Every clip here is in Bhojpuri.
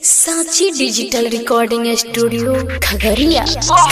सांची डिजिटल रिकॉर्डिंग स्टूडियो खगड़िया।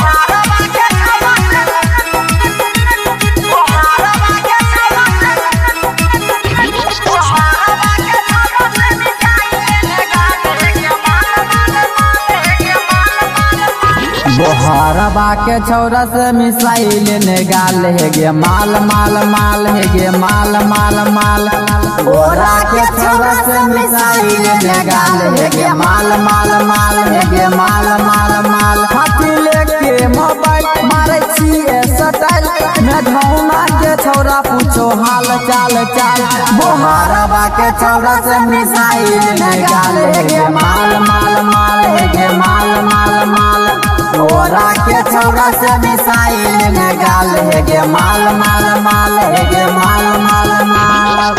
बोहारबा के छौरा से मिसाइल ने गाल है गे माल माल माल है गे माल माल माल। गोरा के छौरा से मिसाइल ने गाल है गे माल माल माल है गे माल माल माल। हाथी लेके मोबाइल मारे छिए सटाइल में धौना के छौरा पूछो हाल चाल चाल। बोहारबा के छौरा से मिसाइल ने गाल है गे माल माल माल है गे माल माल माल। गोरा के छौरा से मिसाइल ने गाल है गे माल माल माल है गे माल माल माल।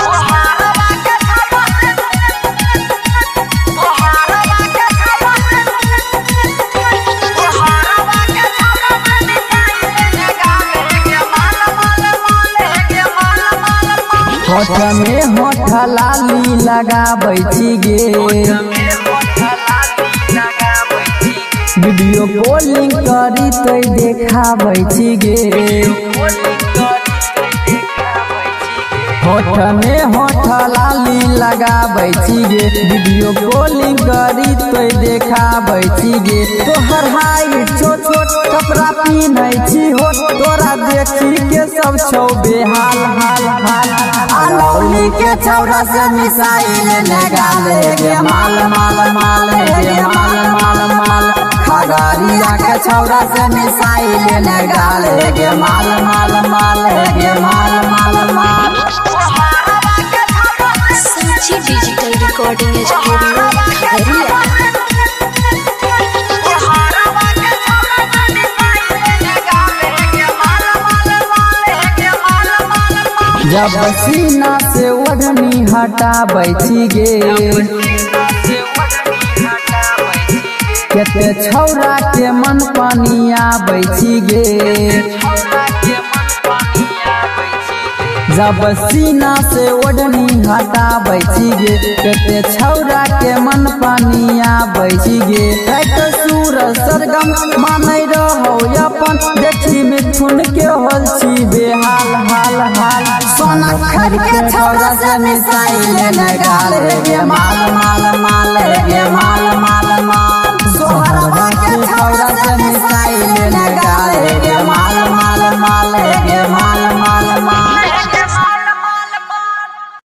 होठ में होठ लाली लगाबै छी गे वीडियो कॉलिंग करी तो देखाबै छी गे। होठ में होठ लाली लगाबै छी गे वीडियो कॉलिंग करी तो देखाबै छी गे। तोहर हाइट छोट छोट कपड़ा पीनै छी हो तोरा देखी के सब छौ बेहाल हाल हाल। अलौली के छौरा से मिसाइल ने गाल है गे माल माल माल है गे माल माल माल। खगड़िया के छौरा से मिसाइल ने गाल है गे माल माल माल है गे माल माल माल। Sanchi digital recording studio Khagaria. जब सीना से ओढ़नी हटाबै छी गे केते छौरा के मन पानी आबै छी गे। जब सीना से ओढ़नी हटाबै छी गे केते छौरा के मन पानी आबै छी गे। तो सूरज सरगम मानै रहो अपन देखी मिथुन के होल छी बेहाल हाल हाल। सोना खर के छौरा से मिसाइल ने गाल है गे माल माल माल है गे माल माल माल। सोहरबा के छौरा से मिसाइल ने गाल है गे माल माल माल है गे माल।